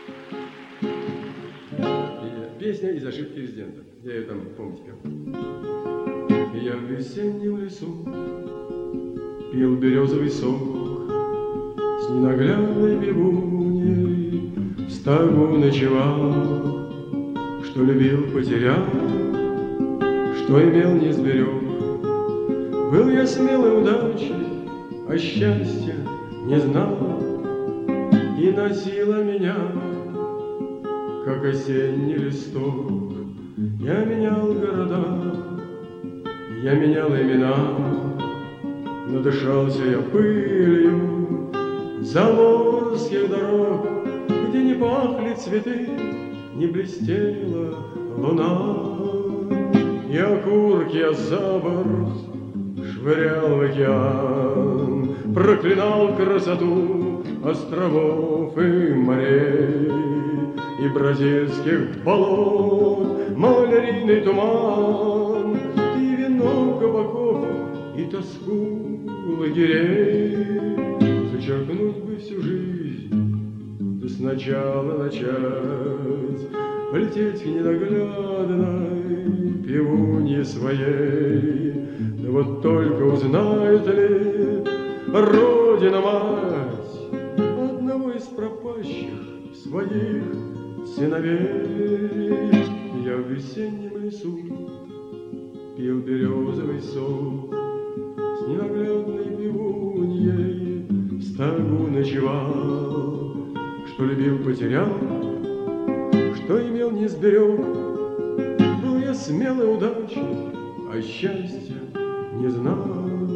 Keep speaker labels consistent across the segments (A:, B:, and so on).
A: Песня из ошибки резидента. Я ее там, помните, пел. Я в весеннем лесу пил березовый сок с ненаглядной бегуньей, в стогу ночевал, что любил, потерял, что имел, не сберег. Был я смелой удачи, а счастья не знал, и носила меня, как осенний листок. Я менял города, я менял имена, надышался я пылью заморских дорог, где не пахли цветы, не блестела луна. И окурки я за борт швырял в океан, проклинал красоту островов и морей, и бразильских болот малярийный туман, и вино кабаков, и тоску лагерей. Зачеркнуть бы всю жизнь, да сначала начать, полететь к ненаглядной пивунье своей. Да вот только узнает ли Родина-мать одного из пропащих своих сыновей. Я в весеннем лесу пил березовый сок с ненаглядной пивуньей, в стогу ночевал, что любил, потерял, что имел, не сберег. Был я смелой удачи, а счастья не знал.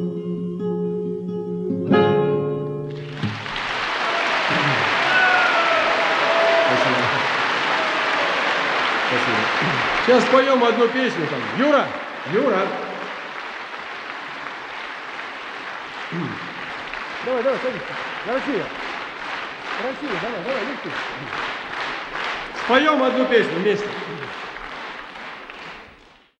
A: Сейчас споем одну песню там. Юра! Юра!
B: Давай, садись. Красиво. Красиво, давай, Виктор.
A: Споем одну песню вместе.